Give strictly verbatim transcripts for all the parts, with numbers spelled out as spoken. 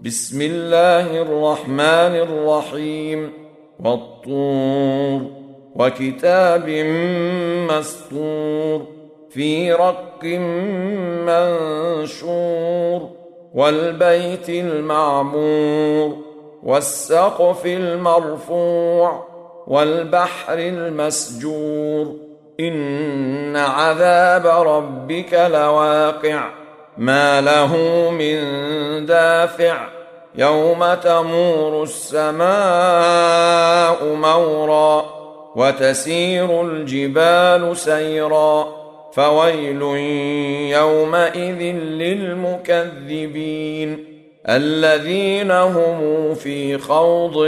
بسم الله الرحمن الرحيم والطور وكتاب مسطور في رق منشور والبيت المعمور والسقف المرفوع والبحر المسجور إن عذاب ربك لواقع ما له من دافع يوم تمور السماء مورا وتسير الجبال سيرا فويل يومئذ للمكذبين الذين هم في خوض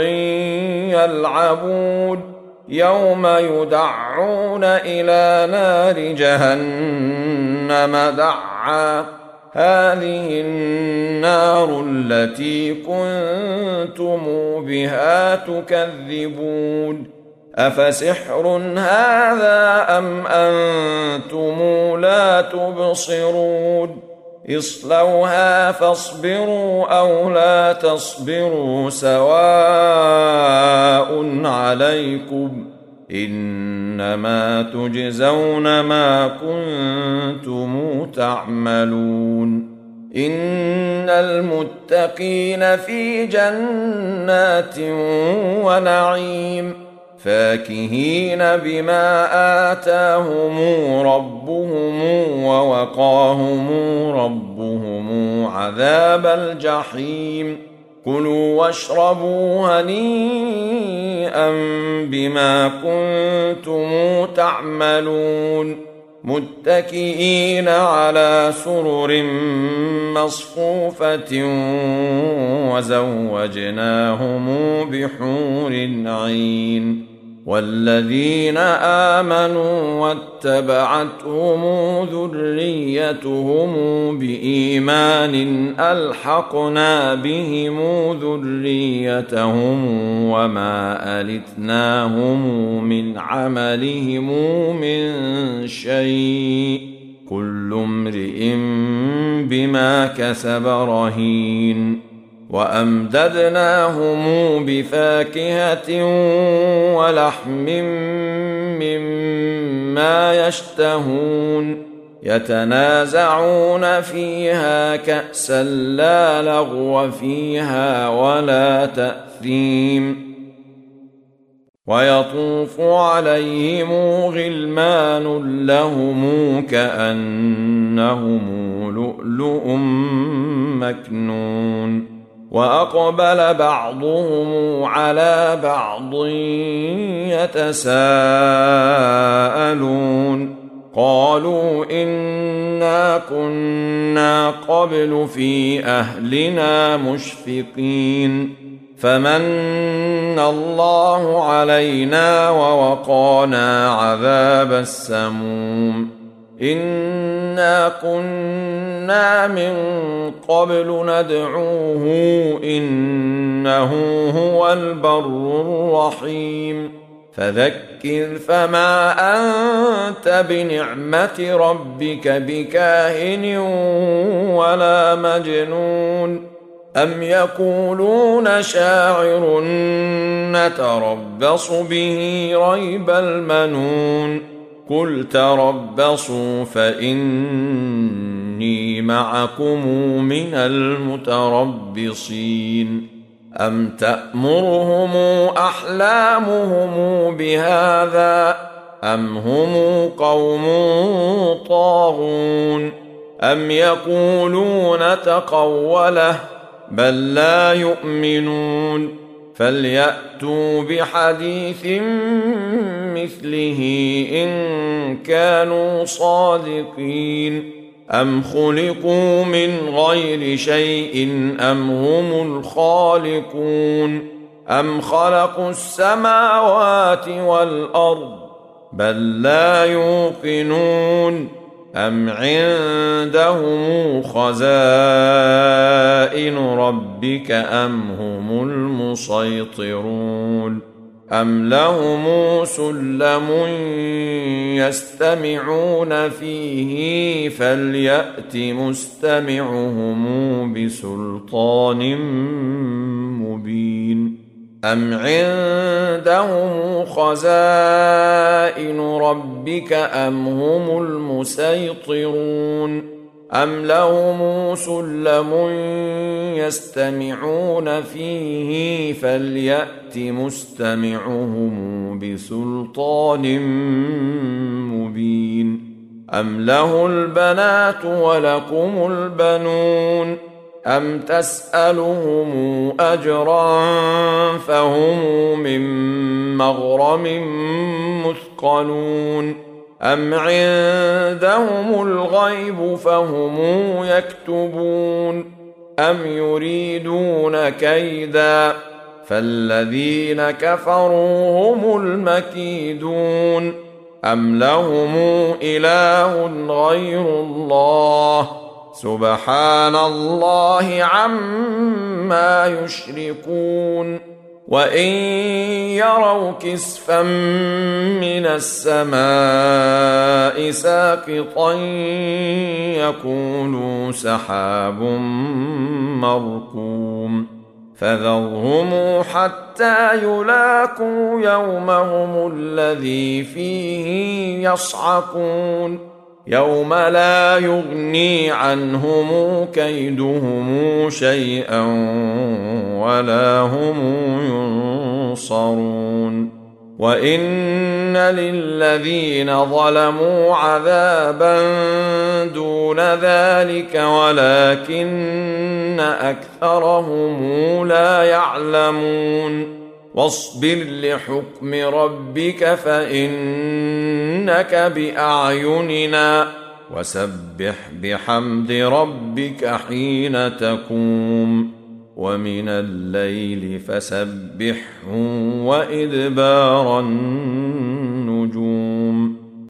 يلعبون يوم يدعون إلى نار جهنم دعا هذه النار التي كنتم بها تكذبون أفسحر هذا أم أنتم لا تبصرون اصلوها فاصبروا أو لا تصبروا سواء عليكم إنما تجزون ما كنتم تعملون إن المتقين في جنات ونعيم فاكهين بما آتاهم ربهم ووقاهم ربهم عذاب الجحيم كلوا واشربوا هنيئا بما كنتم تعملون متكئين على سرر مصفوفة وزوجناهم بحور عين والذين آمنوا واتبعتهم ذريتهم بإيمان ألحقنا بهم ذريتهم وما ألتناهم من عملهم من شيء كل امرئ بما كسب رهين وأمددناهم بفاكهة ولحم مما يشتهون يتنازعون فيها كأسا لا لغو فيها ولا تأثيم ويطوف عليهم غلمان لهم كأنهم لؤلؤ مكنون وأقبل بعضهم على بعض يتساءلون قالوا إنا كنا قبل في أهلنا مشفقين فمن الله علينا ووقانا عذاب السموم إنا كنا من قبل ندعوه إنه هو البر الرحيم فذكر فما أنت بنعمة ربك بكاهن ولا مجنون أم يقولون شاعر نتربص به ريب المنون قل تربصوا فإني معكم من المتربصين أم تأمرهم أحلامهم بهذا أم هم قوم طاغون أم يقولون تقوله بل لا يؤمنون فليأتوا بحديث مثله إن كانوا صادقين أم خلقوا من غير شيء أم هم الخالقون أم خلقوا السماوات والأرض بل لا يوقنون أم عندهم خزائن ربك أم هم المسيطرون أم لهم سلم يستمعون فيه فليأت مستمعهم بسلطان مبين أم عندهم خزائن ربك أم هم المسيطرون أم لهم سلم يستمعون فيه فليأت مستمعهم بسلطان مبين أم له البنات ولكم البنون أم تسألهم أجرا فهم من مغرم مثقلون أم عندهم الغيب فهم يكتبون أم يريدون كيدا فالذين كفروا هم المكيدون أم لهم إله غير الله سبحان الله عما يشركون وإن يروا كسفا من السماء ساقطا يقولوا سحاب مركوم فذرهم حتى يلاقوا يومهم الذي فيه يصعقون يوم لا يغني عنهم كيدهم شيئا ولا هم ينصرون وإن للذين ظلموا عذابا دون ذلك ولكن أكثرهم لا يعلمون واصبر لحكم ربك فإنك بأعيننا وسبح بحمد ربك حين تقوم ومن الليل فسبحه وإدبار النجوم